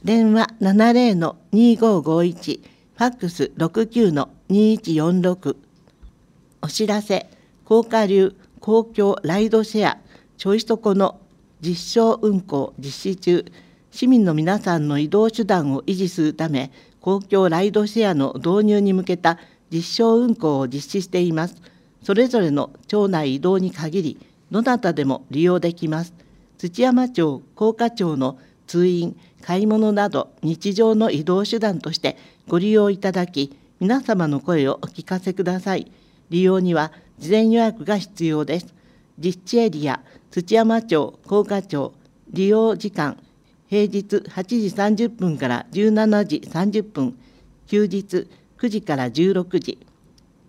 電話70-2551、ファックス69-2146。お知らせ、高架流公共ライドシェアちょいそこの実証運行実施中。市民の皆さんの移動手段を維持するため、公共ライドシェアの導入に向けた実証運行を実施しています。それぞれの町内移動に限り、どなたでも利用できます。土山町、高架町の通院、買い物など日常の移動手段としてご利用いただき、皆様の声をお聞かせください。利用には事前予約が必要です。実地エリア、土山町、高架町、利用時間、平日8時30分から17時30分、休日9時から16時。